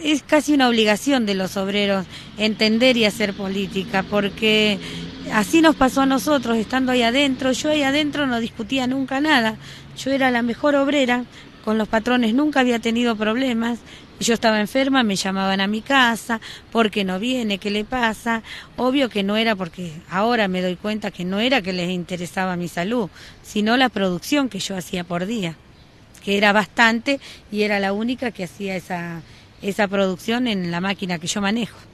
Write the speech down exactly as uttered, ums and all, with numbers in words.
Es casi una obligación de los obreros entender y hacer política, porque así nos pasó a nosotros, estando ahí adentro. Yo ahí adentro no discutía nunca nada, yo era la mejor obrera, con los patrones nunca había tenido problemas. Yo estaba enferma, me llamaban a mi casa, ¿por qué no viene? ¿Qué le pasa? Obvio que no era porque, ahora me doy cuenta que no era que les interesaba mi salud, sino la producción que yo hacía por día, que era bastante y era la única que hacía esa, esa producción en la máquina que yo manejo.